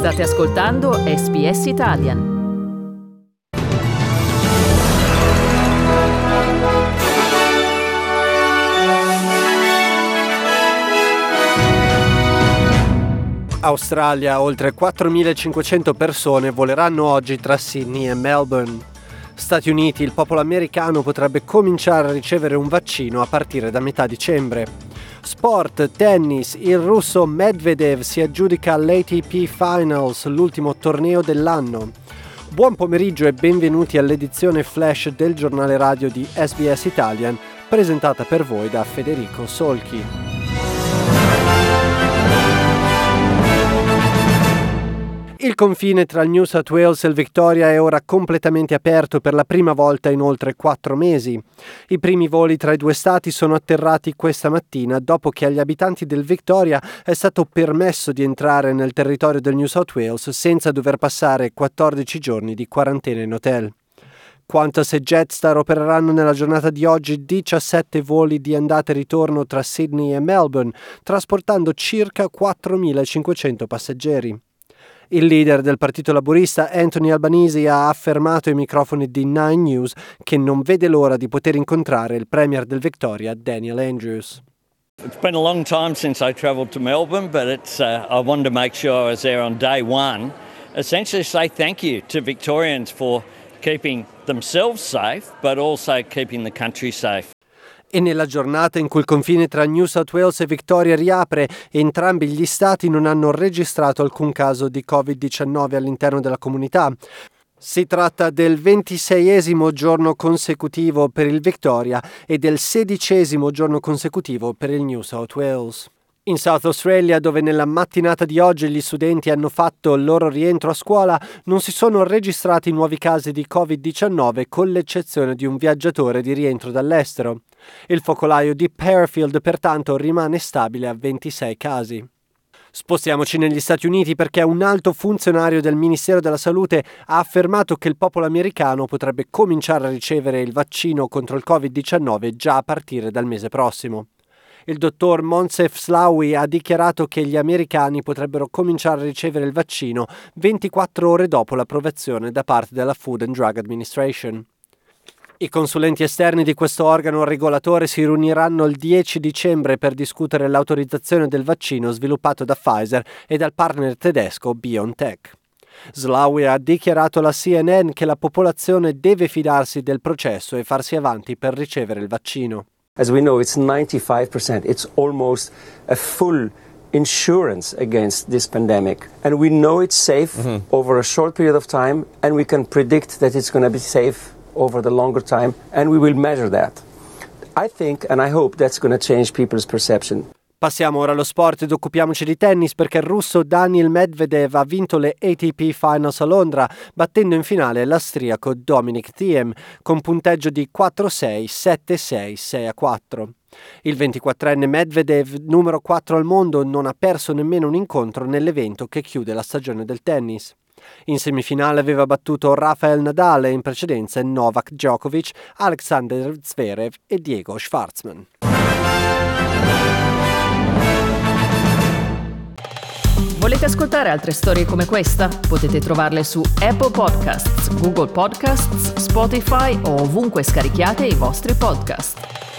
State ascoltando SBS Italian. Australia, oltre 4.500 persone voleranno oggi tra Sydney e Melbourne. Stati Uniti, il popolo americano potrebbe cominciare a ricevere un vaccino a partire da metà dicembre. Sport, tennis, il russo Medvedev si aggiudica all'ATP Finals, l'ultimo torneo dell'anno. Buon pomeriggio e benvenuti all'edizione flash del giornale radio di SBS Italian, presentata per voi da Federico Solchi. Il confine tra il New South Wales e il Victoria è ora completamente aperto per la prima volta in oltre 4 mesi. I primi voli tra i due stati sono atterrati questa mattina dopo che agli abitanti del Victoria è stato permesso di entrare nel territorio del New South Wales senza dover passare 14 giorni di quarantena in hotel. Qantas e Jetstar opereranno nella giornata di oggi 17 voli di andata e ritorno tra Sydney e Melbourne, trasportando circa 4.500 passeggeri. Il leader del Partito Laburista, Anthony Albanese, ha affermato ai microfoni di Nine News che non vede l'ora di poter incontrare il Premier del Victoria, Daniel Andrews. It's been a long time since I travelled to Melbourne, but I wanted to make sure I was there on day one. Essentially say thank you to Victorians for keeping themselves safe, but also keeping the country safe. E nella giornata in cui il confine tra New South Wales e Victoria riapre, entrambi gli stati non hanno registrato alcun caso di Covid-19 all'interno della comunità. Si tratta del 26esimo giorno consecutivo per il Victoria e del 16esimo giorno consecutivo per il New South Wales. In South Australia, dove nella mattinata di oggi gli studenti hanno fatto il loro rientro a scuola, non si sono registrati nuovi casi di Covid-19 con l'eccezione di un viaggiatore di rientro dall'estero. Il focolaio di Fairfield pertanto rimane stabile a 26 casi. Spostiamoci negli Stati Uniti perché un alto funzionario del Ministero della Salute ha affermato che il popolo americano potrebbe cominciare a ricevere il vaccino contro il Covid-19 già a partire dal mese prossimo. Il dottor Moncef Slaoui ha dichiarato che gli americani potrebbero cominciare a ricevere il vaccino 24 ore dopo l'approvazione da parte della Food and Drug Administration. I consulenti esterni di questo organo regolatore si riuniranno il 10 dicembre per discutere l'autorizzazione del vaccino sviluppato da Pfizer e dal partner tedesco BioNTech. Slaoui ha dichiarato alla CNN che la popolazione deve fidarsi del processo e farsi avanti per ricevere il vaccino. As we know, it's 95%. It's almost a full insurance against this pandemic. And we know it's safe over a short period of time, and we can predict that it's going to be safe over the longer time, and we will measure that. I think and I hope that's going to change people's perception. Passiamo ora allo sport ed occupiamoci di tennis perché il russo Daniil Medvedev ha vinto le ATP Finals a Londra, battendo in finale l'austriaco Dominic Thiem con punteggio di 4-6, 7-6, 6-4. Il 24enne Medvedev, numero 4 al mondo, non ha perso nemmeno un incontro nell'evento che chiude la stagione del tennis. In semifinale aveva battuto Rafael Nadal e in precedenza Novak Djokovic, Alexander Zverev e Diego Schwartzman. Volete ascoltare altre storie come questa? Potete trovarle su Apple Podcasts, Google Podcasts, Spotify o ovunque scarichiate i vostri podcast.